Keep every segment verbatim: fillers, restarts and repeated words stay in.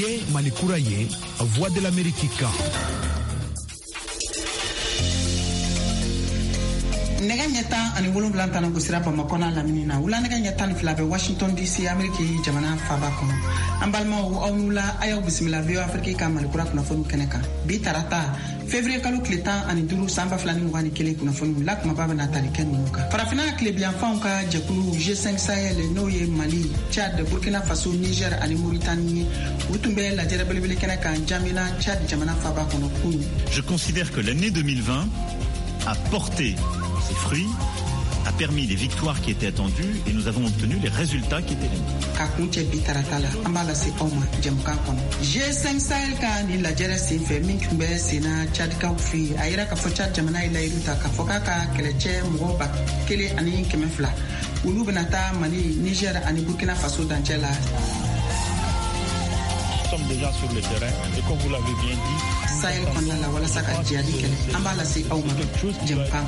ye malikura ye Voix de l'Amérique kan. Nega nyata ani wolonwula tan ko sira Bamako na lamini na wula nega nyata ni fila be Washington D C Ameriki jamana faba kono ambalma wo awula ayaw bismillah vio Afrique ka malikura kuna fonu keneka bi tarata février kalo kletan ani duru samba flani mugani kele kuna fonu lak mababa na taliken muka farafina kle bien fanka jakulu G cinq Sahel noye Mali Tchad Burkina Faso Niger ani Mauritanie utumbe la jerabelebele keneka jamina Tchad jamana faba kono kunu. Je considère que l'année deux mille vingt a porté ses fruits, a permis les victoires qui étaient attendues et nous avons obtenu les résultats qui étaient les G cinq Sahel ka ni la jere sin fe min kumbe sena Tchad ka fi ayira ka focha jamana ila iruta ka foka ka keleche mo ba kele ani kemefla ulu benata Mali Niger ani Burkina Faso danchela. Nous sommes déjà sur le terrain et comme vous l'avez bien dit Sahel konna la wala saka jiadi kele ambala se awma jempa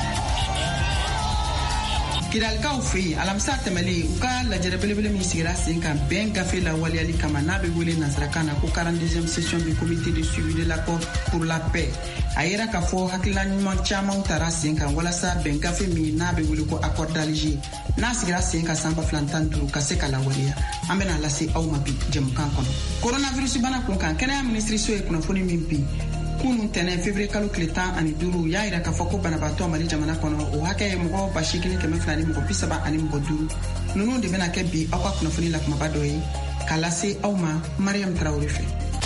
Kiralka ufi alamsa temeli uka la jerabelebele mi sigira sinka ben gafe la waliali kama nabe wele nasrakana ko quarante-deuxième session du comité de suivi de l'accord pour la paix ayera ka fo hakila nyuma chama utara sinka wala sa ben gafe mi nabe wele ko accord d'Alger na sigira sinka samba flantan turu kaseka la walia ambena la se awma bi jemkan kono coronavirus bana ko kan kena ministre so e kuna foni mimpi kunu tene février kalo kletan ani duru ya ira ka foko banabato Mali jamana kono o hake mo ba shikini keme flani mo pisaba ani mo duru nunu de bena ke bi akwa kuna funi la kuma badoyi kala se awma Mariam Traoré fe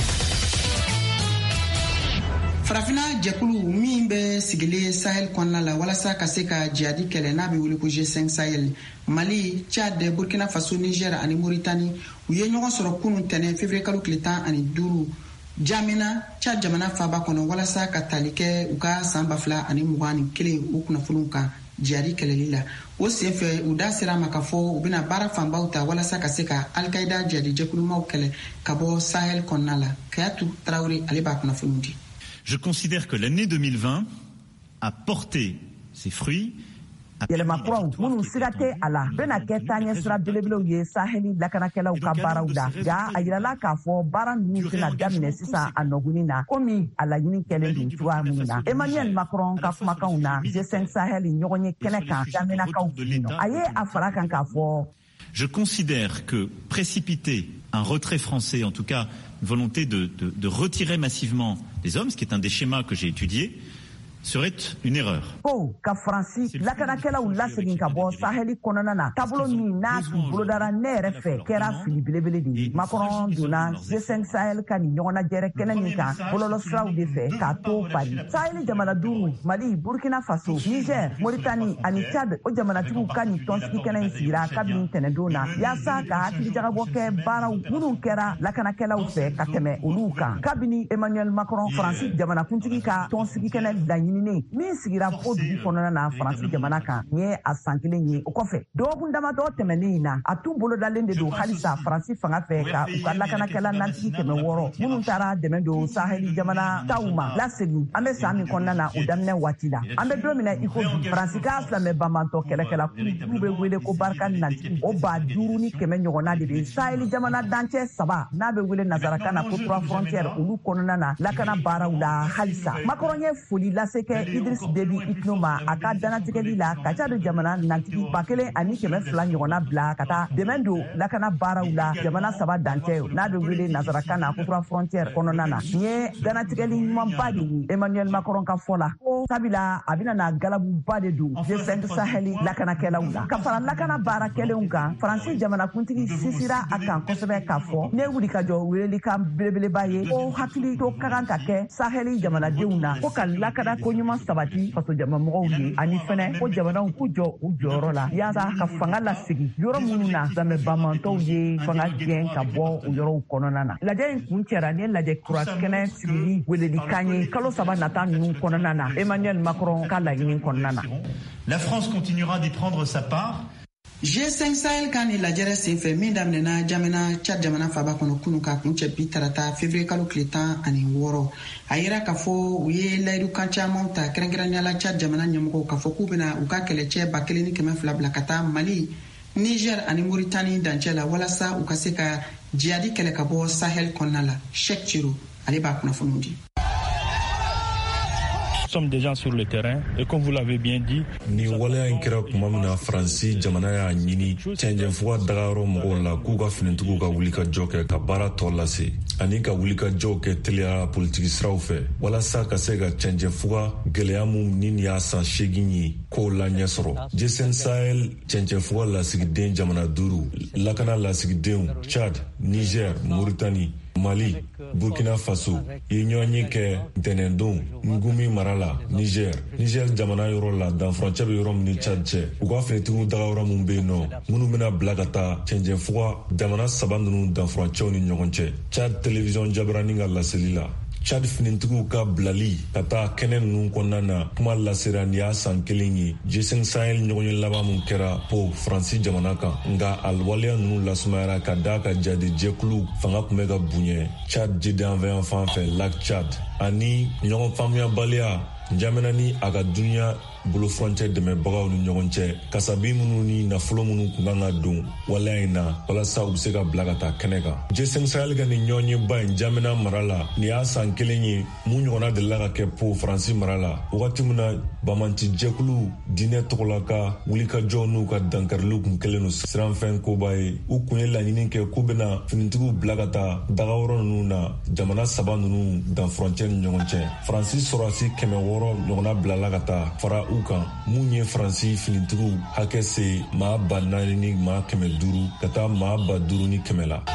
farafina jekulu min be sigile Sahel konna la wala sa ka se ka jiadi kele na be wuli ko G cinq Sahel Mali Tchad Burkina Faso Niger ani Mauritanie u ye ɲɔgɔn sɔrɔ kunu tene février kalo kletan ani duru Jamina Tchad jamana faba kono wala sa ka talike u ka samba fila ani mugani kele u kunnafoniw kan jari keleli la o senfɛ u da sera ma ka fɔ u bena baara fanbaw ta walasa ka se ka Al-Qaïda jadi jɛkulumaw kɛlɛ ka bɔ Sahel kɔnɔna la Kayatu Traoré ale b'a kunnafoniw di. Je considère que l'année deux mille vingt a porté ses fruits. Yelema kuraw minnu siga tɛ a la bena kɛ taaɲɛ sira belebelew ye Saheli lakanakɛlaw ka baaraw la ja a yirala k'a fɔ baara ninnu tɛna daminɛ sisan a nɔguni na komi a laɲini kɛlen don cogoya minnu na Emmanuel Macron ka kumakanw na G cinq Sahel ɲɔgɔn ye kɛnɛ kan daminakaw fino a ye a fara kan k'a fɔ. Je considère que précipiter un retrait français, en tout cas une volonté de, de, de retirer massivement les hommes, ce qui est un des schémas que j'ai étudié, serait une erreur. Ko ka Fransi lakanakɛlaw lasegin ka bɔ Saheli kɔnɔna na taabolo min n'a tun bolodara ne yɛrɛ fɛ kɛra fili belebele de ye. Macron donna G cinq Sahel ka ni ɲɔgɔnnajɛrɛ kɛnɛ min kan bɔlɔlɔsiraw de fɛ k'a to Paris. Saheli jamana duuru Mali Burkina Faso Niger Mauritanie ani Tchad o jamanatigiw ka ni tɔnsigi kɛnɛ in sigira kabini tɛnɛndon na yaasa ka hakilijagabɔ kɛ baaraw minnu kɛra lakanakɛlaw fɛ ka tɛmɛ olu kan. Kabini Emmanuel Macron Fransi jamanakuntigi ka tɔnsigi kɛnɛ laɲini min sigira fo dugu kɔnɔna na Faransi jamana kan ni ye a san kelen ye o kɔfɛ dɔgɔkun damadɔ tɛmɛnen in na a tun bolodalen de don halisa Faransi fanga fɛ ka u ka lakanakɛla nantigi kɛmɛ wɔɔrɔ minnu taara dɛmɛ don Saheli jamana taw ma lasegin an bɛ san min kɔnɔna na o daminɛ waati la an bɛ don min na i ko bi Faransi ka silamɛ banbantɔ kɛlɛkɛla kulu bɛ wele ko barika nantigi o ba duuru ni kɛmɛ ɲɔgɔnna de bɛ Saheli jamana dancɛ saba n'a bɛ wele nazarakan na ko trois frontières olu kɔnɔna na lakana baaraw la halisa Macron ye foli lase kɛ Idriss Déby Itno ma a ka danatigɛli la ka ca do jamana nantigi ba kelen ani kɛmɛ fila ɲɔgɔnna bila ka taa dɛmɛ don lakana baaraw la jamana saba dancɛ n'a bɛ wele nazarakan na ko trois frontières kɔnɔna na ni ye danatigɛli ɲumanba de ye Emmanuel Macron ka fɔ la ko sabila a bɛna na galabuba de don G cinq Sahel lakanakɛlaw la ka fara lakana baara kɛlenw kan Faransi jamanakuntigi sisira a kan kosɛbɛ k'a fɔ ne wuli ka jɔ welelikan belebeleba ye ko hakili to ka kan ka kɛ Sahel jamanadenw na ko ka lakana ko ɲuman sabati faso jamamɔgɔw ye ani fɛnɛ ko jamanaw k'u jɔ u jɔyɔrɔ la yaasa ka fanga lasigi yɔrɔ minnu na lamɛnbaamantɔw ye fanga gɛn ka bɔ o yɔrɔw kɔnɔna na lajɛ in kun cɛra ni lajɛ kura kɛnɛ sigili welelikan ye kalo saba nata ninnu kɔnɔna na Emmanuel Macron ka laɲini kɔnɔna na. La France continuera d'y prendre sa part. G cinq Sahel kan ni lajɛrɛ senfɛ min daminɛna jamana Tchad jamana faba kɔnɔ kunu ka kun cɛ bi tarata février kalo tile tan ani wɔɔrɔ a yira k'a fɔ u ye layidukan camanw ta kɛrɛnkɛrɛnnenya la Tchad jamana ɲɛmɔgɔw k'a fɔ k'u bɛna u ka kɛlɛcɛ ba kelen ni kɛmɛ fila bila ka taa Mali Niger ani Mauritanie dancɛ la walasa u ka se ka jihadi kɛlɛ ka bɔ Sahel kɔnɔna la. Cheikh Chiro ale b'a kunnafoniw di. Nous sommes déjà sur le terrain et comme vous l'avez bien dit, ni waleya in kɛra kuma min na Faransi jamana y'a ɲini cɛnjɛnfuga dagayɔrɔ mɔgɔw la k'u ka finitigiw ka wuli ka jɔ kɛ ka baara tɔ lase ani ka wuli ka jɔw kɛ teliya politiki siraw fɛ walasa ka se ka cɛnjɛnfuga gwɛlɛya min ni nin y'a san seegin ye k'o la ɲɛ sɔrɔ. G cinq Sahel cɛnjɛnfuga lasigiden jamana duuru lakana lasigidenw Chad, Niger, Mauritanie, Mali, Burkina Faso ye ɲɔgɔn ye kɛ ntɛnɛndon Ngumi mara la Niger. Niger jamana yɔrɔ la danfurancɛ bɛ yɔrɔ min ni Chad cɛ. U ka finitigiw daga yɔrɔ min bɛ yen nɔ minnu bɛna bila ka taa cɛnjɛnfuga jamana saba ninnu danfurancɛw ni ɲɔgɔn cɛ. Chad television jabaranin ka laseli la Chad finitigiw ka bilali ka taa kɛnɛ ninnu kɔnɔna na kuma lasera ni y'a san kelen ye. G cinq Sahel ɲɔgɔn ye laban min kɛra po Faransi jamana kan nka a waleya ninnu lasumayara ka daa ka jadi jɛkulu fanga tun bɛ ka bonya. Chad jidanfɛn fan fɛ Lac Chad ani ɲɔgɔn faamuyabaliya jamana ni a ka dunuya bolofurancɛ dɛmɛbagaw ni ɲɔgɔn cɛ kasabi minnu ni nafolo minnu kun kan ka don waleya in na walasa u bɛ se ka bila ka taa kɛnɛ kan. G cinq Sahel ka ni ɲɔgɔnyeba in jamana mara la ni y'a san kelen ye mun ɲɔgɔnna delila ka kɛ po Faransi mara la wagati min na bamanti jɛkulu diinɛ tɔgɔla ka wulikajɔw n'u ka dankariliw kun kelen don siranfɛn koba ye. U kun ye laɲini kɛ k'u bɛna finitigiw bila ka taa dagayɔrɔ ninnu na jamana saba ninnu danfurancɛ ni ɲɔgɔn cɛ. Faransi sɔrɔdasi kɛmɛ wɔɔrɔ ɲɔgɔnna bilala ka taa fara u kan mun ye Faransi finitigiw hakɛ se maa ba naani ni maa kɛmɛ duuru ka taa maa ba duuru ni kɛmɛ la.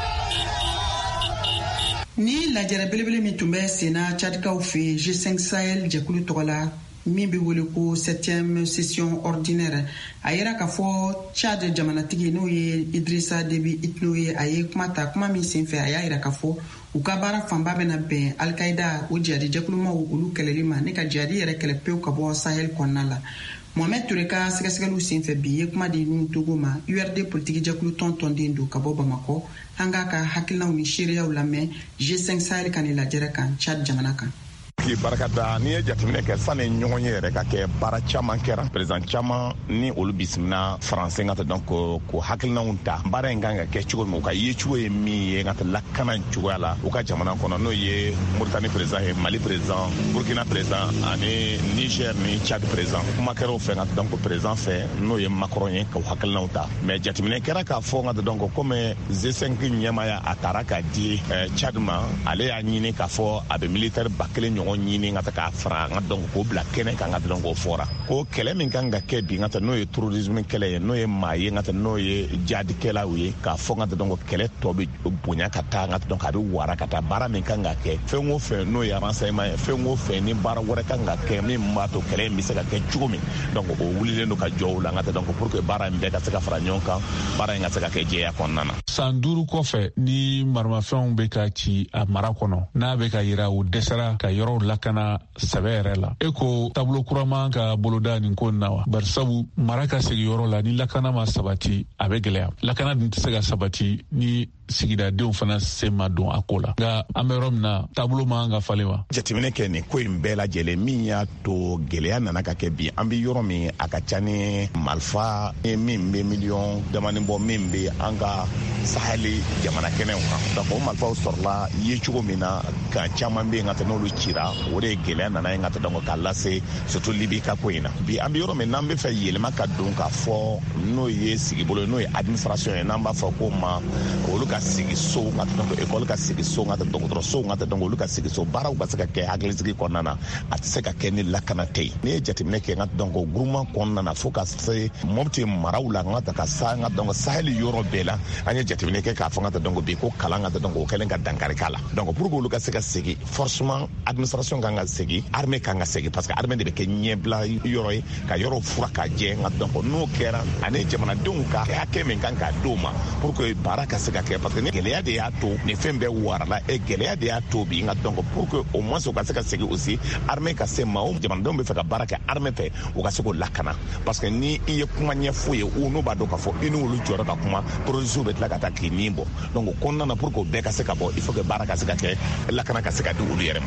Ni lajɛrɛ belebele min tun bɛ senna Tchadikaw fɛ G cinq Sahel jɛkulu tɔgɔ la min bɛ wele ko septième session ordinaire a yira k'a fɔ Tchad jamanatigi n'o ye Idrissa Déby Itno ye a ye kuma ta kuma min senfɛ a y'a yira k'a fɔ u ka baara fanba bɛna bɛn Al-Qaïda o jihadi jɛkulumaw olu kɛlɛli ma ni ka jihadi yɛrɛ kɛlɛ pewu ka bɔ Sahel kɔnɔna la. Mohamed Touré ka sɛgɛsɛgɛliw senfɛ bi ye kuma di ni Togo ma U R D politiki jɛkulu tɔntɔnden don ka bɔ Bamakɔ an k'a ka hakilinaw ni seereyaw lamɛn G cinq Sahel kan ni lajɛrɛ kan Tchad jamana kan. Ki barakada ni ye jateminɛ kɛ sanni ɲɔgɔn ye yɛrɛ ka kɛ baara caman kɛra président caman ni olu bisimila français ka donc ko hakilinaw ta baara in kan ka kɛ cogo min u ka ye cogo ye min ye ka lakana cogoya la u ka jamana kɔnɔ n'o ye Mauritanie président ye Mali président Burkina président ani Niger ni Tchad président kuma kɛra o fɛ ka donc président fɛ n'o ye Macron ye ka hakilinaw ta mais jateminɛ kɛra k'a fɔ ka donc comme G cinq ɲɛmaya a taara ka di Tchad ma ale y'a ɲini k'a fɔ a bɛ militaire ba kelen ɲɔgɔn ɲini ka k'a fara ka donc k'o bila kɛnɛ kan ka donc k'o fɔra ko kɛlɛ min kan ka kɛ bi ka n'o ye terrorisme kɛlɛ ye n'o ye maa ye ka n'o ye jihadikɛlaw ye k'a fɔ ka donc kɛlɛ tɔ bɛ bonya ka taa ka donc a bɛ wara ka taa baara min kan ka kɛ fɛn o fɛn n'o ye renseignement ye fɛn o fɛn ni baara wɛrɛ kan ka kɛ min b'a to kɛlɛ in bɛ se ka kɛ cogo min donc o wulilen don ka jɔ o la ka donc pour que baara in bɛɛ ka se ka fara ɲɔgɔn kan baara in ka se ka kɛ jɛya kɔnɔna na. San duuru kɔfɛ ni maramafɛnw bɛ ka ci a mara kɔnɔ n'a bɛ ka yira u dɛsɛra ka yɔrɔw lakana sɛbɛ yɛrɛ la e ko taabolo kuraman ka boloda nin ko na wa bari sabu mara ka segin yɔrɔ la ni lakana ma sabati a bɛ gɛlɛya lakana dun tɛ se ka sabati ni sigidadenw fana sen ma don a ko la nka an bɛ yɔrɔ min na taabolo man ka falen wa. Jateminɛ kɛ nin ko in bɛɛ lajɛlen min y'a to gɛlɛya nana ka kɛ bi an bɛ yɔrɔ min a ka ca ni marifa min bɛ miliyɔn damani bɔ min bɛ an ka Saheli jamana kɛnɛw kan donc o marifaw sɔrɔla ye cogo min na kan caman bɛ yen ka tɛmɛ n'olu cira o de ye gɛlɛya nana yen ka tɛmɛ donc k'a lase surtout Libi ka ko in na bi an bɛ yɔrɔ min n'an bɛ fɛ yɛlɛma ka don k'a fɔ n'o ye sigibolo n'o ye administration ye n'an b'a fɔ ko ma olu ka sigi so ka tɛmɛ donc école ka sigi so ka tɛmɛ dɔgɔtɔrɔso ka tɛmɛ donc olu ka sigi so baaraw ka se ka kɛ hakilisigi kɔnɔna na a tɛ se ka kɛ ni lakana tɛ yen n'i ye jateminɛ kɛ ka donc groupement kɔnɔna na fo ka se Mopti maraw la ka ta ka sa ka donc Saheli yɔrɔ bɛɛ la an ye jateminɛ kɛ k'a fɔ ka ta donc bi ko kalan ka ta donc o kɛlen ka dankari k'a la donc pour que olu ka se ka sigi forcément administration kan ka sigi armée kan ka sigi parce que armée de bɛ kɛ ɲɛbila yɔrɔ ye ka yɔrɔ fura ka jɛ nka donc n'o kɛra ani jamanadenw ka hakɛ min kan k'a d'o ma pour que baara ka se ka kɛ parce que ni gɛlɛya de y'a to ni fɛn bɛɛ warala e gɛlɛya de y'a to bi nka donc pour que au moins o ka se ka sigi aussi armée ka se maa o jamanadenw bɛ fɛ ka baara kɛ armée fɛ o ka se k'o lakana parce que ni i ye kuma ɲɛfɔ ye u n'u b'a dɔn k'a fɔ i n'olu jɔra ka kuma production bɛ tila ka taa k'i ni bɔ donc o kɔnɔna na pour que o bɛɛ ka se ka bɔ il faut que baara ka se ka kɛ lakana ka se ka di olu yɛrɛ ma.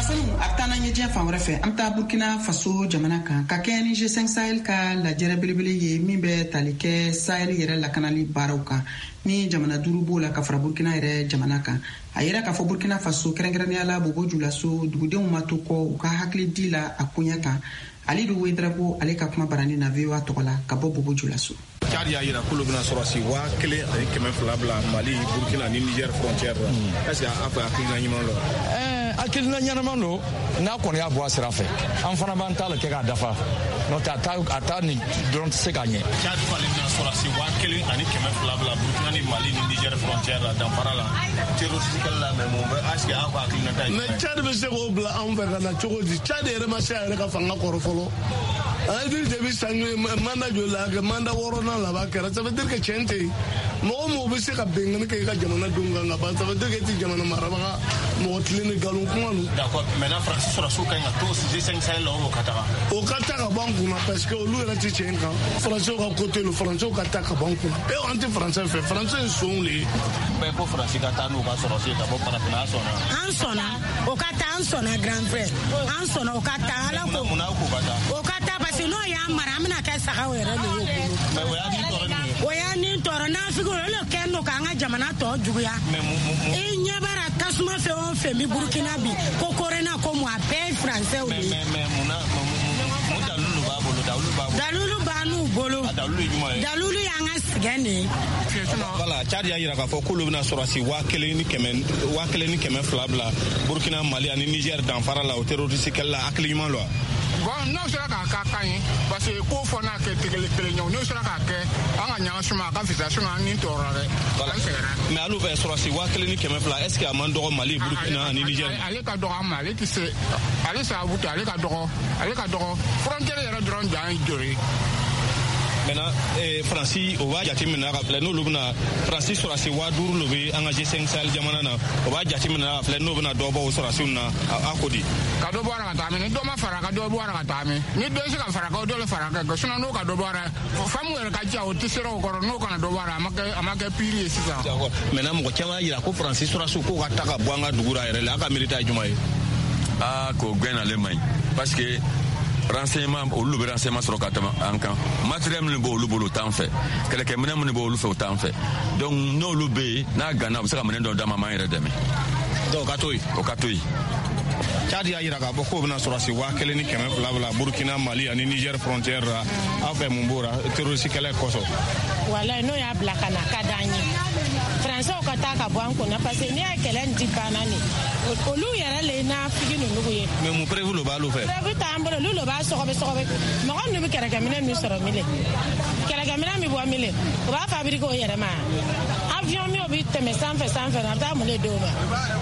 kunnafoni a bɛ taa n'an ye diɲɛ fan wɛrɛ fɛ an bɛ taa burkina faso jamana kan ka kɛɲɛ ni G cinq Sahel ka lajɛrɛ belebele ye min bɛ tali kɛ Sahel yɛrɛ lakanali baaraw kan ni jamana duuru b'o la ka fara burkina yɛrɛ jamana kan a yɛrɛ k'a fɔ burkina faso kɛrɛnkɛrɛnnenya la Bobo Dioulasso dugudenw ma to kɔ u ka hakili di la a koɲɛ kan Alidu Ouedraogo ale ka kuma barani na V O A tɔgɔ la ka bɔ Bobo Dioulasso. Tchad y'a yira k'olu bɛna sɔrɔ si waa kelen ani kɛmɛ fila bila Mali, Burkina ni Niger frontière la. Est-ce que a fɛ hakilina ɲuman lɔ? Hakilina ɲɛnama don n'a kɔni y'a bɔ a sira fɛ an fana b'an ta la kɛ k'a dafa n'o tɛ a ta nin dɔrɔn tɛ se k'a ɲɛ. Tchad falen bɛna sɔrɔ si waa kelen ani kɛmɛ fila bila Burkina ni Mali ni Niger frontière la danfara la terroriste kɛlɛ la mais mun bɛ est-ce que an ka hakilina ta ye. Mais Tchad bɛ se k'o bila anw fɛ ka na cogo di? Tchad yɛrɛ ma se a yɛrɛ ka fanga kɔrɔ fɔlɔ. Idriss Déby sango manda joli la kɛ manda wɔɔrɔnan laban kɛra ça veut dire que tiɲɛ tɛ yen mɔgɔ mɔgɔ bɛ se ka bɛnkan kɛ i ka jamana denw kan ka ban ça veut dire que i tɛ jamana marabaga mɔgɔ tilen ni nkalon kuma don. D'accord maintenant Francis Sɔrɔsiw ka ɲi ka to G cinq Sahel la o ka taga. O ka ta ka bɔ an kunna parce que olu yɛrɛ tɛ tiɲɛ kan Français ka côté lo Français ka ta ka bɔ an kunna e an tɛ Français fɛ Français ye sonw de ye. Bɛɛ ko Francis ka taa n'u ka sɔrɔsi ka bɔ farafina an sɔnna. An sɔnna o ka taa an sɔnna grand frère an sɔnna o ka taa ala ko. Munna ko ka taa. O ka taa parce que n'o y'an mara an bɛna kɛ sagaw yɛrɛ de y'o bolo. Mais o y'a ni tɔɔrɔ nin ye. O y'a ni tɔɔrɔ n'a figi o le kɛ n'o k'an ka jamana tɔ juguya. Mais mun mun. I ɲɛ b'a la tasuma fɛn o fɛn bɛ Burkina bi ko Corena ko mun a bɛɛ ye Français de ye. Mais mais munna mun dalulu b'a bolo dalulu b'a bolo. Dalulu b'a n'u bolo. A dalulu ye jumɛn ye. Dalulu y'an ka sɛgɛn de ye. Voilà Tchad y'a yira k'a fɔ k'olu bɛna sɔrɔ si waa kelen ni kɛmɛ waa kelen ni kɛmɛ fila bila Burkina Mali ani Niger danfara la o terroriste kɛlɛ la hakili ɲuman lɔ. Bon n'o sera k'a ka kan ye parce que ko fɔ n'a kɛ kelen kelen ɲɔgɔn n'o sera k'a kɛ an ka ɲaga suma a ka fisa suma an ni tɔɔrɔ dɛ. An sɛgɛnna. Mais alu bɛ sɔrɔ si waa kelen ni kɛmɛ fila est-ce que a man dɔgɔ Mali Burkina ani Niger. Ale ka dɔgɔ an ma ale tɛ se ale sababu tɛ ale ka dɔgɔ ale ka dɔgɔ frontière yɛrɛ dɔrɔn dan ye joli. Maintenant eh, Francis o b'a jateminɛ ka filɛ n'olu bɛna Francis sɔrɔsi waa duuru lo bɛ an ka G cinq Sahel jamana na o b'a jateminɛ ka filɛ n'o bɛna dɔ bɔ o sɔrɔsiw na a ko di. Ka dɔ bɔ a la ka taa mɛ ni dɔ ma fara ka dɔ bɔ a la ka taa mɛ ni dɔ bɛ se ka fara ka dɔ le fara ka kɛ sinon n'o ka dɔ bɔ a la famu yɛrɛ ka ca o tɛ sera o kɔrɔ n'o kana dɔ bɔ a la a ma kɛ a ma kɛ piri ye sisan. D'accord maintenant mɔgɔ caman y'a yira ko Francis sɔrɔsiw k'o ka ta ka bɔ an ka dugu la yɛrɛ la a ka miiri ta ye jumɛn ye. Aa k'o gɛn ale man ɲi parce que renseignement olu bɛ renseignement sɔrɔ ka tɛmɛ an kan matériel minnu b'olu bolo o t'an fɛ kɛlɛkɛminɛ minnu b'olu fɛ o t'an fɛ donc n'olu bɛ yen n'a ganna u bɛ se ka minɛ dɔw d'a ma m'an yɛrɛ dɛmɛ. donc o ka to yen. o ka to yen. Tchad y'a yira k'a fɔ k'o bɛna sɔrɔ si waa kelen ni kɛmɛ fila bila Burkina Mali ani Niger frontière la aw fɛ mun b'o la terroriste kɛlɛ kɔsɔn. Walayi n'o y'a bila ka na ka d'an ye Français ka taa ka bɔ an kunna parce que n'i y'a kɛlɛ in ti banna ni olu yɛrɛ le n'a figi ninnu ye. mais mun prévu lo b'alu fɛ. prévu t'an bolo olu lo b'a sɔgɔbɛ sɔgɔbɛ mɔgɔ minnu bɛ kɛlɛkɛminɛ min sɔrɔ mille kɛlɛkɛminɛ min bɔ mille o b'a fabriquer o yɛrɛ ma avion min o bɛ tɛmɛ sanfɛ sanfɛ a bɛ taa mun de d'o ma.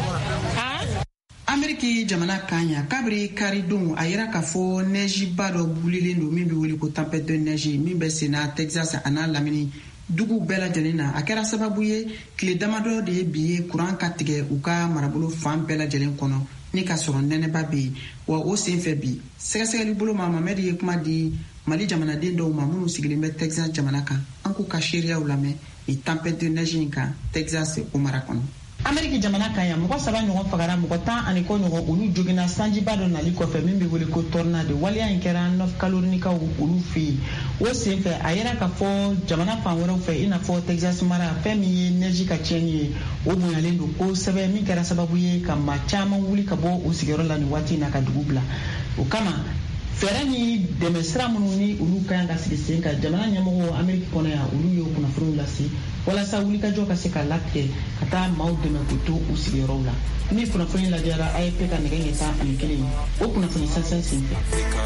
Ameriki jamana kan ɲa kabiri karidon a yira k'a fɔ nɛjiba dɔ bulilen don min bɛ wele ko tempête de neige min bɛ sen na Texas a n'a lamini dugu bɛɛ lajɛlen na a kɛra sababu ye tile damadɔ de ye bi ye kuran ka tigɛ u ka marabolo fan bɛɛ lajɛlen kɔnɔ ni ka sɔrɔ nɛnɛba bɛ yen wa o senfɛ bi sɛgɛsɛgɛli bolo ma Mamɛdi ye kuma di Mali jamanaden dɔw ma minnu sigilen bɛ Texas jamana kan an k'u ka seereyaw lamɛn ni tempête de neige in kan Texas o mara kɔnɔ. Ameriki jamana kan ya mɔgɔ saba ɲɔgɔn fagara mɔgɔ tan ani kɔ ɲɔgɔn olu joginna sanjiba dɔ nali kɔfɛ min bɛ wele ko tornade waleya in kɛra neuf kalorinikaw olu fɛ yen o senfɛ a yera k'a fɔ jamana fan wɛrɛw fɛ i n'a fɔ Texas mara fɛn min ye neige ka tiɲɛni ye o bonyalen don kosɛbɛ min kɛra sababu ye ka maa caman wuli ka bɔ o sigiyɔrɔ la nin waati in na ka dugu bila o kama fɛɛrɛ ni dɛmɛ sira minnu ni olu ka kan ka sigi sen kan jamana ɲɛmɔgɔ Ameriki kɔnɔ yan olu y'o kunnafoniw lase walasa wulikajɔ ka se ka latigɛ ka taa maaw dɛmɛ k'u to u sigiyɔrɔw la ni kunnafoni lajɛra A F P ka nɛgɛ ɲɛ tan ani kelen o kunnafoni sɛnsɛn senfɛ.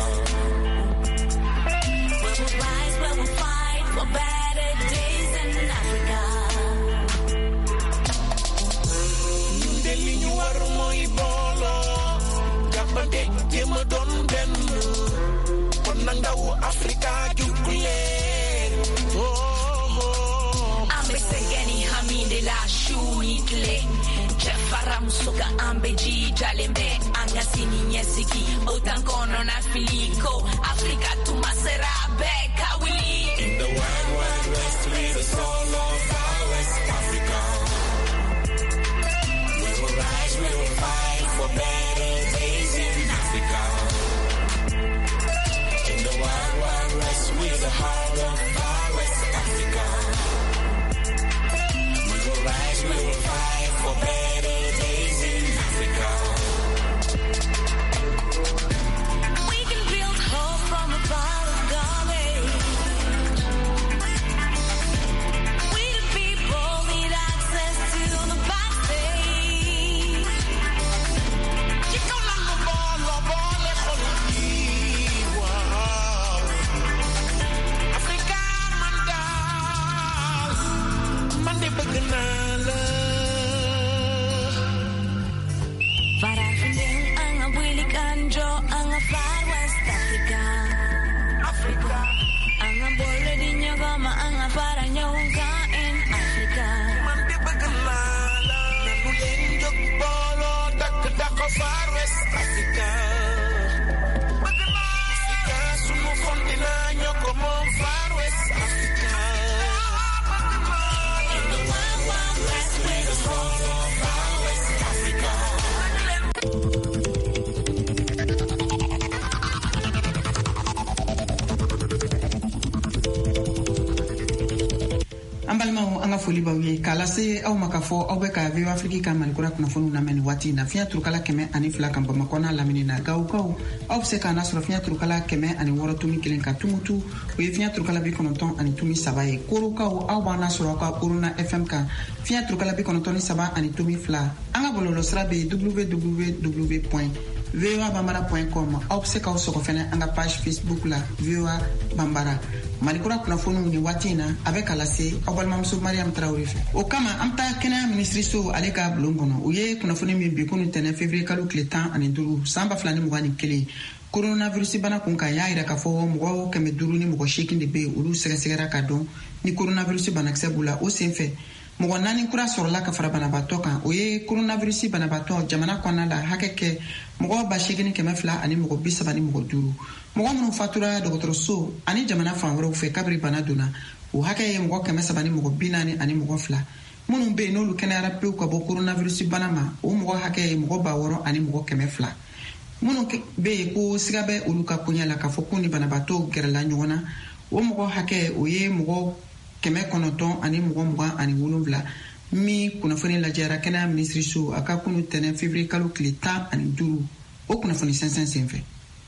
Africa jukule oh ambe segeni haminde la shunitle chefara musoka ambe jijalembe angasini nyesiki otankono na filiko Africa tumasera beka wili in the wild wild west with the soul of our West Africa we will rise we will fight for better days an balimaw an ka foli b'aw ye k'a lase aw ma k'a fɔ aw bɛ ka V O A Afrique ka malikura kunnafoniw lamɛn nin waati in na fiɲɛ turukala kɛmɛ ani fila kan Bamakɔ n'a lamini na Gawukaw aw bɛ se k'an lasɔrɔ fiɲɛ turukala kɛmɛ ani wɔɔrɔ tumi kelen ka Tumutu o ye fiɲɛ turukala bi kɔnɔntɔn ani tumi saba ye Korokaw aw b'an lasɔrɔ aw ka Orona F M kan fiɲɛ turukala bi kɔnɔntɔn ni saba ani tumi fila an ka bɔlɔlɔsira bɛ w w w point v o a bambara point com aw bɛ se k'aw sɔgɔ fɛnɛ an ka page Facebook la V O A Bambara malikura kunnafoniw ni waati in na a bɛ ka lase aw balimamuso Mariam Tarawele fɛ o kama an taa kɛnɛya minisiriso ale ka bulon kɔnɔ u ye kunnafoni min bi kunu tɛnɛ février kalo tile tan ani duuru san ba fila ni mugan ni kelen coronavirus bana kun kan y'a yira k'a fɔ mɔgɔw kɛmɛ duuru ni mɔgɔ seegin de bɛ olu sɛgɛsɛgɛra ka dɔn ni coronavirus banakisɛ b'u la o sen fɛ mɔgɔ naani kura sɔrɔla ka fara banabaatɔ kan o ye coronavirus banabaatɔ jamana kɔnɔna la hakɛ kɛ mɔgɔ ba seegin kɛmɛ fila ani mɔgɔ bi saba ni mɔgɔ duuru mɔgɔ minnu fatura dɔgɔtɔrɔso ani jamana fan wɛrɛw fɛ kabiri bana donna o hakɛ ye mɔgɔ kɛmɛ saba ni mɔgɔ bi naani ani mɔgɔ fila minnu bɛ yen n'olu kɛnɛyara pewu ka bɔ coronavirus bana ma o mɔgɔ hakɛ ye mɔgɔ ba wɔɔrɔ ani mɔgɔ kɛmɛ fila minnu bɛ yen ko siga bɛ olu ka koɲɛ la k'a fɔ ko ni banabaatɔ gɛrɛla ɲɔgɔn na o mɔgɔ hakɛ o ye mɔgɔ kɛmɛ kɔnɔntɔn ani mɔgɔ mugan ani wolonwula min kunnafoni lajɛra kɛnɛya minisiriso a ka kunu tɛnɛ février kalo tile tan ani duuru o kunnafoni sɛnsɛn senfɛ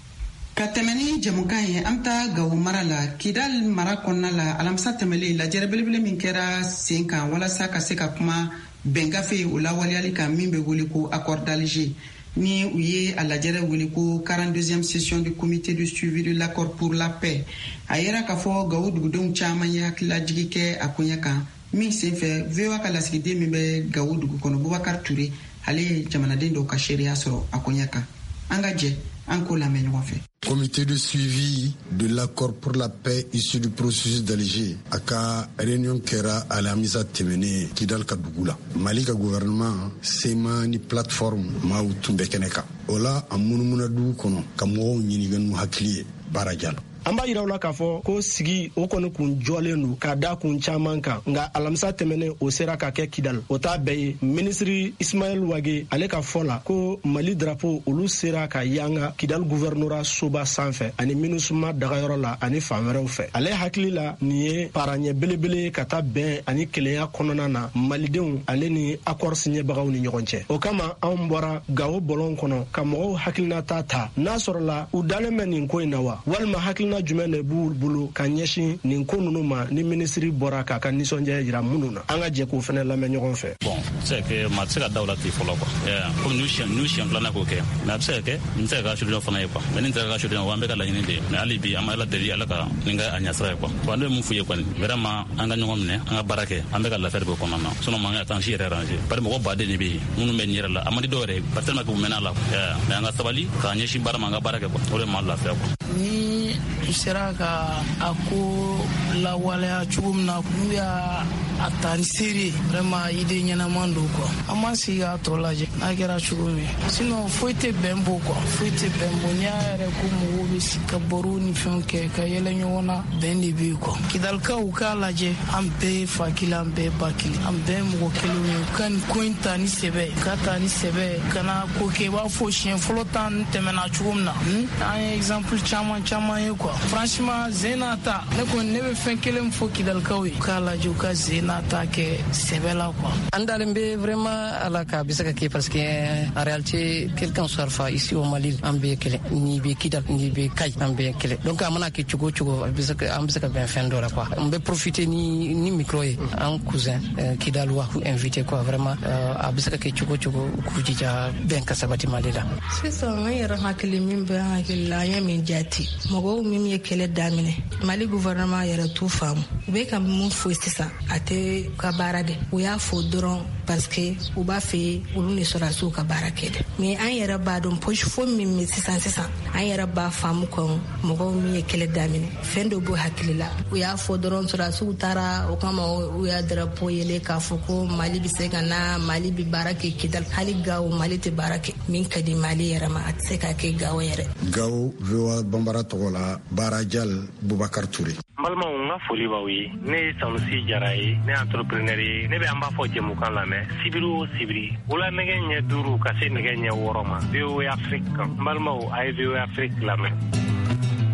ka tɛmɛ ni jamukan ye an bɛ taa Gawo mara la Kidal mara kɔnɔna la alamisa tɛmɛlen lajɛrɛ belebele min kɛra sen kan walasa ka se ka kuma bɛngafe o lawaleyali kan min bɛ wele ko accord d'Alger ni u ye a lajɛrɛ wele ko quarante-deuxième session du comité de suivi de l'accord pour la paix a yera k'a fɔ Gawo dugudenw caman ye hakililajigi kɛ a koɲɛ kan min senfɛ V O A ka lasigiden min bɛ Gawo dugu kɔnɔ Bubakar Ture ale ye jamanaden dɔw ka seereya sɔrɔ a koɲɛ kan an ka jɛ an k'o lamɛn ɲɔgɔn fɛ. Comité de suivi de l'accord pour la paix issu du processus d'Alger a ka réunion kɛra alamisa tɛmɛnen Kidal ka dugu la. Mali ka gouvernement sema ni plateforme maaw tun bɛ kɛnɛ kan. O la a munumuna dugu kɔnɔ ka mɔgɔw ɲininka n'u hakili ye baara jala. An b'a yiraw la k'a fɔ ko sigi o kɔni kun jɔlen don k'a da kun caman kan nka alamisa tɛmɛnen o sera ka kɛ Kidal o t'a bɛɛ ye minisiri Ismaël Wage ale ka fɔ la ko Mali drapeau olu sera ka yanga Kidal gouvernorat soba sanfɛ ani MINUSMA dagayɔrɔ la ani fan wɛrɛw fɛ ale hakili la nin ye paraɲɛ belebele ka taa bɛn ani kelenya kɔnɔna na malidenw ale ni accord signebagaw ni ɲɔgɔn cɛ o kama anw bɔra Gawo bɔlɔn kɔnɔ ka mɔgɔw hakilinata ta n'a sɔrɔla u dalen bɛ nin ko in na wa walima hakili na jumɛn de b'u bolo ka ɲɛsin nin ko ninnu ma ni minisiri bɔra k'a ka nisɔndiya jira minnu na an ka jɛ k'o fana lamɛn ɲɔgɔn fɛ. Bon c'est que maa tɛ se ka da o la ten fɔlɔ quoi comme n'u siɲɛ n'u siɲɛ filanan k'o kɛ mais a bɛ se ka kɛ n tɛ se ka kɛ solution fana ye quoi mais ni n tɛ se ka kɛ solution wa an bɛ ka laɲini de ye mais hali bi an bɛ ala deli ala ka nin kɛ a ɲɛsira ye quoi bon ne bɛ mun f'u ye kɔni vraiment an ka ɲɔgɔn minɛ an ka baara kɛ an bɛ ka lafiya de b'o kɔnɔna na sinon man kan ka taa si yɛrɛ arranger bari mɔgɔ baden de bɛ yen minnu bɛ nin yɛrɛ la a man di dɔw yɛrɛ ye parce que tellement que u mɛnna a la mais an ka sabali k'an ɲɛsin baara ma an ka baara kɛ quoi o de m'an lafiya quoi. Ni u sera ka a ko lawaleya cogo min na n'u y'a a ta ni seere vraiment ide ɲɛnaman don quoi an ma sigi k'a tɔ lajɛ n'a kɛra cogo min sinon foyi tɛ bɛn bɔ quoi foyi tɛ bɛn bɔ n'i y'a yɛrɛ ko mɔgɔw bɛ sigi ka baro ni fɛnw kɛ ka yɛlɛ ɲɔgɔn na bɛn de bɛ yen quoi Kidalikaw k'a lajɛ an bɛɛ ye fa kelen an bɛɛ ye ba kelen an bɛɛ ye mɔgɔ kelen ye ka nin ko in ta ni sɛbɛ ka ta ni sɛbɛ kana ko kɛ i b'a fɔ siɲɛ fɔlɔ ta tɛmɛna cogo min na an ye exemple caman caman ye quoi franchement zena ta ne kɔni ne bɛ fɛn kelen fɔ Kidalikaw ye k'a lajɛ u ka zena ta kɛ sɛbɛ la quoi. an dalen bɛ vraiment ala ka bɛ se ka kɛ parce que en réalité quelqu'un soit fa ici au Mali an bɛɛ kelen ni bɛ Kidal ni bɛ Kayi an bɛɛ kelen donc a mana kɛ cogo o cogo an bɛ se ka an bɛ se ka bɛn fɛn dɔ la quoi n bɛ profiter ni ni micro ye an cousin Kidalois k'u invité quoi vraiment a bɛ se ka kɛ cogo o cogo k'u jija bɛn ka sabati Mali la. sisan an yɛrɛ hakili min bɛ an hakili la an ye min jati mɔgɔw min ye kɛlɛ daminɛ Mali gouvernement yɛrɛ t'u faamu u bɛ ka mun fɔ sisan a tɛ ka baara de u y'a fɔ dɔrɔn parce que u b'a fɛ olu ni sɔrɔdasiw ka baara kɛ dɛ mais an yɛrɛ b'a dɔn poche fo min bɛ sisan sisan an yɛrɛ b'a faamu kɔn mɔgɔw min ye kɛlɛ daminɛ fɛn dɔ b'u hakili la u y'a fɔ dɔrɔn sɔrɔdasiw taara o kama u y'a drapeau yɛlɛ k'a fɔ ko Mali bɛ se ka na Mali bɛ baara kɛ Kidal hali Gawo Mali tɛ baara kɛ min ka di Mali yɛrɛ ma a tɛ se ka kɛ Gawo yɛrɛ. Gawo V O A Bambara tɔgɔ la Baarajal Bubakar Ture. N balimaw n ka foli b'aw ye ne ye Sanusi Jara ye ne ye entrepreneur ye ne bɛ an b'a fɔ jɛmukan lamɛn sibiri o sibiri wula nɛgɛ ɲɛ duuru ka se nɛgɛ ɲɛ wɔɔrɔ ma V O A Afrique kan n balimaw a ye V O A Afrique lamɛn.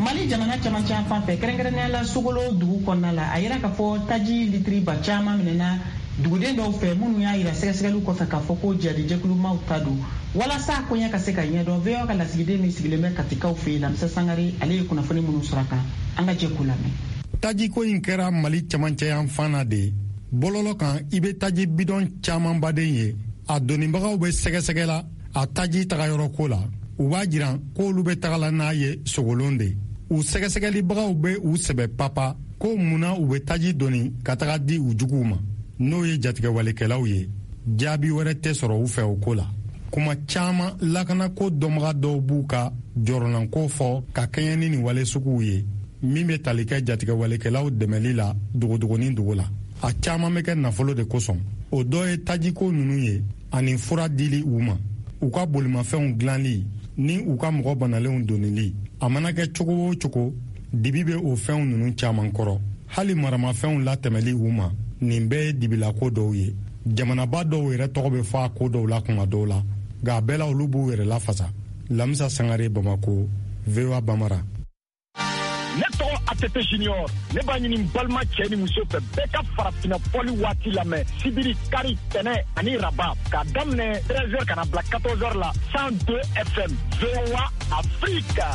Mali jamana caman caman fan fɛ kɛrɛnkɛrɛnnenya la Sogolo dugu kɔnɔna la a yira k'a fɔ taji litiri ba caman minɛna duguden dɔw fɛ minnu y'a yira sɛgɛsɛgɛliw kɔfɛ k'a fɔ ko jadijɛkulumaw ta don walasa koɲɛ ka se ka ɲɛdɔn V O A ka lasigiden min sigilen bɛ Katikaw fɛ yen Lamisa Sangare ale ye kunnafoni minnu sɔrɔ a kan an ka jɛ k'u lamɛn. Tajiko in kɛra Mali camancɛ yan fan na de bɔlɔlɔ kan i bɛ taji bidɔn caman baden ye a donnibagaw bɛ sɛgɛsɛgɛ la a taji tagayɔrɔ ko la u b'a jiran k'olu bɛ tagala n'a ye Sogolon de u sɛgɛsɛgɛlibagaw bɛ u sɛbɛ papa ko munna u bɛ taji doni ka taga di u juguw ma n'o ye jatigɛwalekɛlaw ye jaabi wɛrɛ tɛ sɔrɔ u fɛ o ko la kuma caman lakanako dɔnbaga dɔw b'u ka jɔrɔnanko fɔ ka kɛɲɛ ni nin wale suguw ye min bɛ tali kɛ jatigɛwalekɛlaw dɛmɛli la dogodogonin dogo la a caman bɛ kɛ nafolo de kosɔn o dɔ ye tajiko ninnu ye ani fura dili u ma u ka bolimafɛnw dilanli ni u ka mɔgɔ banalenw donili a mana kɛ cogo o cogo dibi bɛ o fɛnw ninnu caman kɔrɔ hali maramafɛnw latɛmɛli u ma nin bɛɛ ye dibilako dɔw ye jamanaba dɔw yɛrɛ tɔgɔ bɛ fɔ a ko dɔw la kuma dɔw la nka a bɛɛ la olu b'u yɛrɛ lafasa Lamisa Sangare Bamako V O A Bamara. Ne tɔgɔ Atete Junior ne b'a ɲini balima cɛ ni muso fɛ bɛɛ ka farafinna fɔli waati lamɛn sibiri kari tɛnɛ ani raba k'a daminɛ treize heures ka na bila quatorze heures la cent deux F M V O A Afrique.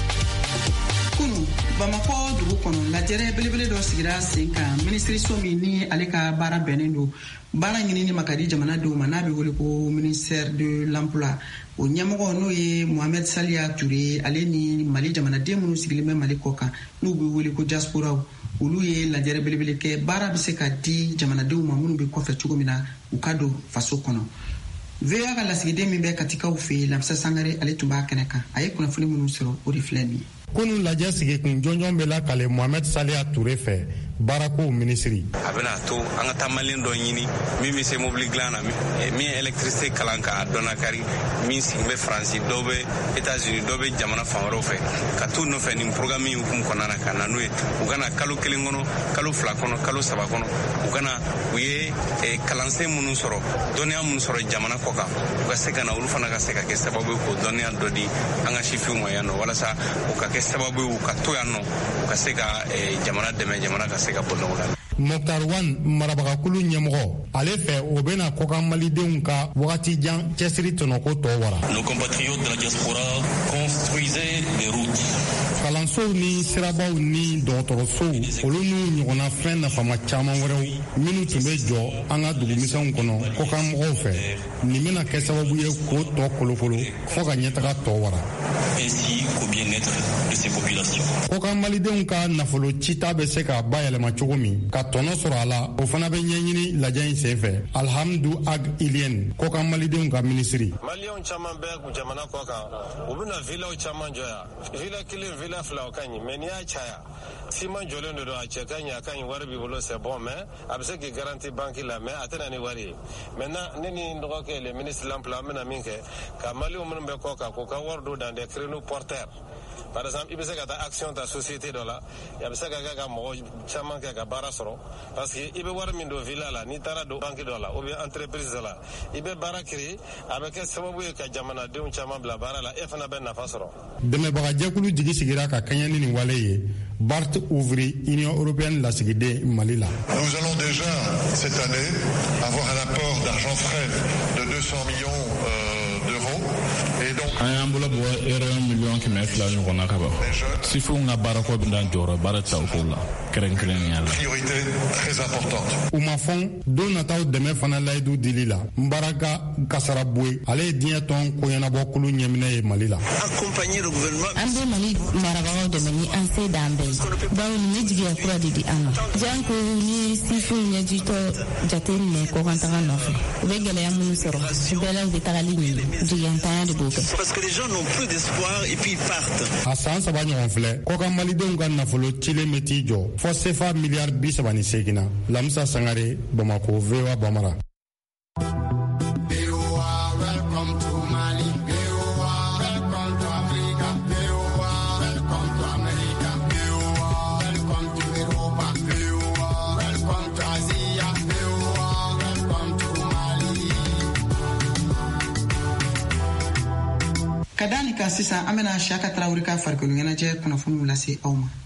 Kunu Bamako dugu kɔnɔ lajɛrɛ belebele dɔ sigira sen kan minisiriso min ni ale ka baara bɛnnen don baara ɲinini ma ka di jamanadenw ma n'a bɛ wele ko ministère de l'emploi o ɲɛmɔgɔ n'o ye Mohamed Saliya Ture ale ni Mali jamanaden minnu sigilen bɛ Mali kɔ kan n'u bɛ wele ko diasporaw olu ye lajɛrɛ belebele kɛ baara bɛ se ka di jamanadenw ma minnu bɛ kɔfɛ cogo min na u ka don faso kɔnɔ. V O A ka lasigiden min bɛ Katikaw fɛ yen Lamisa Sangare ale tun b'a kɛnɛ kan a ye kunnafoni minnu sɔrɔ o de filɛ nin ye. Kunu lajɛ sigi kun jɔnjɔn bɛ lakale Mohamed Saliya Ture fɛ baarako minisiri. A bɛna to an ka taa maliyɛn dɔ ɲini min bɛ se mobili dilan na min ye électricité kalan k'a dɔnna kari min sigi bɛ Faransi dɔw bɛ États-Unis dɔw bɛ jamana fan wɛrɛw fɛ ka t'u nɔfɛ nin programme in hukumu kɔnɔna na ka na n'u ye u kana kalo kelen kɔnɔ kalo fila kɔnɔ kalo saba kɔnɔ u kana u ye kalansen minnu sɔrɔ dɔnniya minnu sɔrɔ jamana kɔ kan u ka se ka na olu fana ka se ka kɛ sababu ye k'o dɔnniya dɔ di an ka sifinw ma yan nɔ walasa u ka kɛ sababu ye u ka to yan nɔ u ka se ka jamana dɛmɛ jamana ka se ka bɔ nɔgɔ la. Mokhtar Wan marabagakulu ɲɛmɔgɔ ale fɛ o bɛna kɔkan malidenw ka wagati jan cɛsiri tɔnɔko tɔ wara. Nos compatriotes de la diaspora construisaient des routes. Kalansow ni sirabaw ni dɔgɔtɔrɔsow olu n'u ɲɔgɔnna fɛn nafama caman wɛrɛw minnu tun bɛ jɔ an ka dugumisɛnw kɔnɔ kɔkan mɔgɔw fɛ nin bɛna kɛ sababu ye k'o tɔ kolokolo fɔ ka ɲɛtaga tɔ wara. Ainsi qu'au bien-être de ces populations. Kɔkan malidenw ka nafolo cita bɛ se ka bayɛlɛma cogo min ka tɔnɔ sɔrɔ a la o fana bɛ ɲɛɲini lajɛ in senfɛ Alhamdu Ag Ilien kɔkan malidenw ka minisiri. Maliyɛnw caman bɛ kun jamana kɔ kan u bɛna vilaw caman jɔ yan vila kelen vila fila o ka ɲi mɛ n'i y'a caya siman jɔlen de don a cɛ ka ɲi a ka ɲi wari b'i bolo c'est bon mais a bɛ se k'i garanti banque la mais a tɛna ni wari ye maintenant ne ni n dɔgɔkɛ le ministre de l'emploi an bɛna min kɛ ka maliyɛnw minnu bɛ kɔ kan k'u ka wari don dans des créneaux porteurs. Par exemple, il peut se ka taa action ta société dɔ la a bɛ se ka kɛ ka mɔgɔ caman kɛ ka baara sɔrɔ parce que i bɛ wari min don villa la n'i taara don banque dɔ la ou bien entreprise dɔ la i bɛ baara créer a bɛ kɛ sababu ye ka jamanadenw caman bila baara la e fana bɛ nafa sɔrɔ. Dɛmɛbagajɛkulu jigi sigira ka kɛɲɛ ni nin wale ye Bart Ouvri Union européenne lasigiden Mali la. Nous allons déjà cette année avoir un apport d'argent frais de deux cents millions euh, d'euros. An y'an bolo bɔ erreur miliyɔn kɛmɛ fila ɲɔgɔn na ka ban sifinw ka baarako bɛ na jɔyɔrɔ baara tawko la kɛrɛnkɛrɛnnenya la. Priorité très importante. U ma fɔn don nataw dɛmɛ fana layidu dili la Nbaraka Kasaraboe ale ye diɲɛ tɔn koɲɛnabɔkulu ɲɛminɛ ye Mali la. Accompagner le gouvernement. An bɛ Mali marabagaw dɛmɛ ni an se d'an bɛɛ ye bawo nin ye jigiya kura de di an ma janko ni sifinw ɲɛjitɔ jate minɛ kɔkantaga nɔfɛ u bɛ gɛlɛya minnu sɔrɔ bɛɛ la u bɛ tagali ɲini jigiyantanya de b'o kɛ. Parce que les gens n'ont plus d'espoir et puis ils partent. A san saba ɲɔgɔn filɛ kɔkan malidenw ka nafolo cilen bɛ t'i jɔ fɔ sefa miliyari bi saba ni seegin na Lamisa Sangare Bamako V O A Bamara. ka dani kan sisan an bena Siyaka Tarawele ka farikolo ɲɛnajɛ kunnafoniw lase aw ma.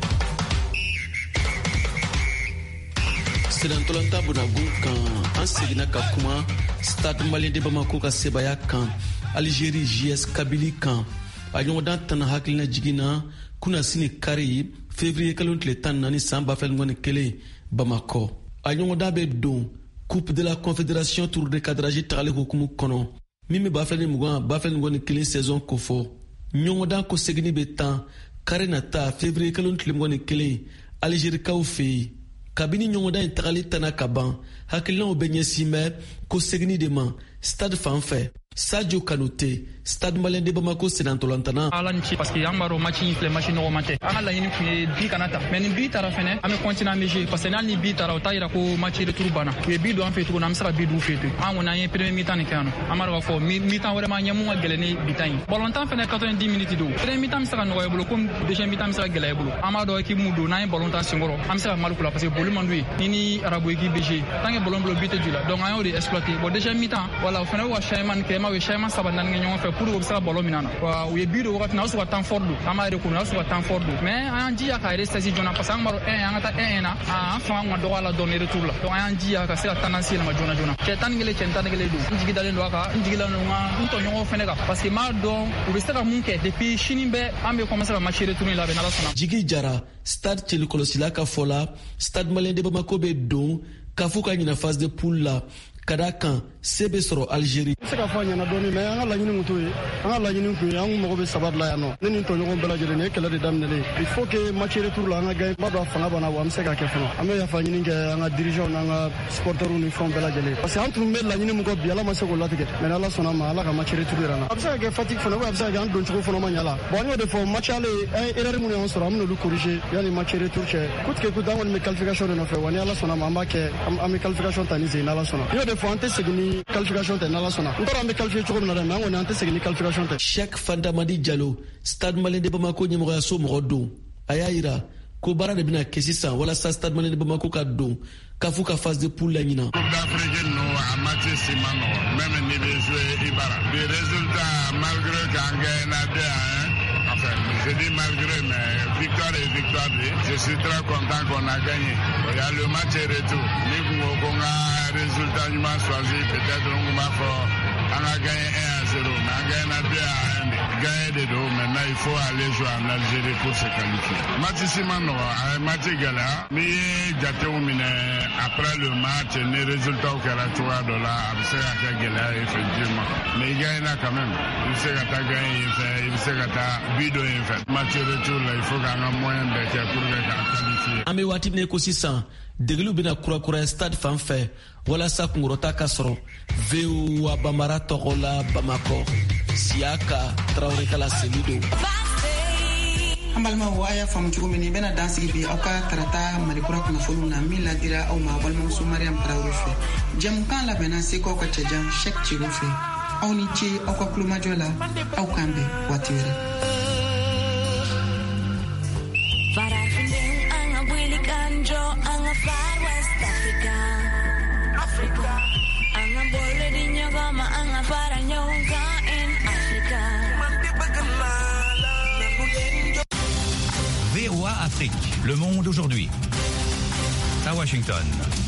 Sedantolanta bonagun kan an seginna ka kuma Stade Malien de Bamako ka sebaya kan Algérie J S Kabylie kan a ɲɔgɔndan tana hakilina jiginna kuna sini kari février kalo tile tan naani san ba fila ni kelen Bamako. A ɲɔgɔndan bɛ don Coupe de la Confédération Tour de cadrage tagali hukumu kɔnɔ min bɛ ba fila ni mugan ba fila ni kelen saison ko fɔ. Ɲɔgɔndan ko segini bɛ tan kari nata février kalo tile mugan ni kelen Algérie kaw fɛ yen. Kabini ɲɔgɔndan in tagali tana ka ban hakilinaw bɛ ɲɛsin bɛ ko segini de ma stade fan fɛ. Sadio Kanouté, Stade Malien de Bamako sedantolantana. Ala ni ci parce que an b'a dɔn match in filɛ match nɔgɔman tɛ. An ka laɲini tun ye bi kana ta mais ni bi taara fɛnɛ an bɛ continuer an bɛ jouer parce que n'hali ni bi taara o t'a yira ko match retour banna. U ye bi don an fɛ tuguni an bɛ se ka bi don u fɛ ten. An kɔni an ye premier mi-temps nin kɛ yan nɔ. An b'a dɔn k'a fɔ mi-temps wɛrɛ m'an ɲɛ mun ka gɛlɛn ni bi-temps in. Ballon-temps fɛnɛ quatre-vingt-dix minutes don. Premier mi-temps bɛ se ka nɔgɔya i bolo comme deuxième mi-temps bɛ se ka gɛlɛya i bolo. An b'a dɔn équipe mun don n'an ye ballon-temps senkɔrɔ an bɛ se ka mal k'u la parce que boli man d'u ye. Ni ni arabu équipe bɛ jouer tant que ballon bolo bi tɛ ju la donc an y'o de exploiter. Bon deuxième mi-temps voilà o fɛnɛ bɛ ka changement kɛ ma o ye changement saba naani kɛ ɲɔgɔn fɛ pour que o bɛ se ka ballon minɛ na. Wa u ye bi don wagati na o y'a sɔrɔ temps fort don. An b'a yɛrɛ kɔnɔ o y'a sɔrɔ temps fort don mais an y'an jija ka yɛrɛ saisis joona parce que an b'a dɔn un an ka taa un un na an fanga kun ka dɔgɔ a la dɔɔni retour la donc an y'an jija ka se ka tendance yɛlɛma joona joona. Cɛ tan ni kelen cɛ tan ni kelen don n jigi dalen don a kan n jigi dalen don n tɔɲɔgɔnw fɛnɛ kan parce que n b'a dɔn u bɛ se ka mun kɛ depuis sini bɛɛ an bɛ commencer ka match retour in labɛn n'Ala sɔnna. Jigi Jara Stade cɛlikɔlɔsila ka fɔ la Stade Malien de Bamako bɛ don k'a fɔ ka ɲina phase de poule la ka da kan se bɛ sɔrɔ Algérie. N bɛ se ka fɔ a ɲɛna dɔɔni mais an ka laɲini kun t'o ye an ka laɲini kun ye an kun mago bɛ saba de la yan nɔ ne ni n tɔɲɔgɔn bɛɛ lajɛlen nin ye kɛlɛ de daminɛlen il faut que match retour la an ka gagner n b'a dɔn a fanga b'an na wa an bɛ se ka kɛ fana an bɛ yafa ɲini kɛ an ka dirigeants n'an ka supporters ni fɛnw bɛɛ lajɛlen parce que an tun bɛ laɲini min kɔ bi Ala ma se k'o latigɛ mais Ala sɔnna ma Ala ka match retour yɛrɛ na a bɛ se ka kɛ fatigue fana ou a bɛ se ka kɛ an doncogo fana ma ɲɛ la bon an y'o de fɔ match aller an ye erreur minnu y'an sɔrɔ an bɛ n'olu corriger yanni match retour cɛ coûte que coûte an kɔni bɛ qualification de nɔfɛ wa ni Ala sɔnna ma an b'a kɛ an bɛ qualification ta ni sen n'Ala sɔnna n y'o de fɔ an tɛ segin ni qualification tɛ n'Ala sɔnna n tɔra an bɛ qualifier cogo min na dɛ mais an kɔni an tɛ segin ni qualification tɛ. Cheikh Fandamadi Diallo Stade Malien de Bamako ɲɛmɔgɔyaso mɔgɔ don a y'a yira ko baara de bɛna kɛ sisan walasa Stade Malien de Bamako ka don k'a fɔ ka phase de poule la ɲinan. Coupe d'Afrique ninnu a match si ma nɔgɔ même n'i bɛ jouer i bara les résultats malgré qu'an gagné deux à un enfin je dis malgré mais victoire et victoire je suis très content qu'on a gagné il y a le match retour ni kun ko ko n ka résultat ɲuman choisi peut-être n kun b'a fɔ an ka gagné un à zéro mais an gagné deux à un de gagné de don maintenant il faut aller jouer en Algérie pour se qualifier match si ma nɔgɔ a ye match gɛlɛya n'i ye jatew minɛ après le match ni résultat kɛra cogoya dɔ la a bɛ se ka kɛ gɛlɛya ye effectivement mais i gagné na quand même i bɛ se ka taa gagné yen fɛ i bɛ se ka taa bi dɔ yen fɛ match retour la il faut k'an ka moyen bɛɛ kɛ pour que k'an qualifier. An bɛ waati min ko sisan degeliw bɛna kurakuraya stade fan fɛ walasa kunkɔrɔta ka sɔrɔ V O A Bambara tɔgɔ la Bamako Siyaka Tarawele kala Selido. An balimaw a y'a faamu cogo min n bɛna dan sigi bi aw ka tarata malikura kunnafoniw na min ladira aw ma balimamuso Mariam Tarawele fɛ jɛmukan labɛnna sekaw ka cɛjan Cheikh Ciro fɛ aw ni ce aw ka kulomajɔ la aw k'an bɛn waati wɛrɛ. V O A Afrique, le monde aujourd'hui. À Washington.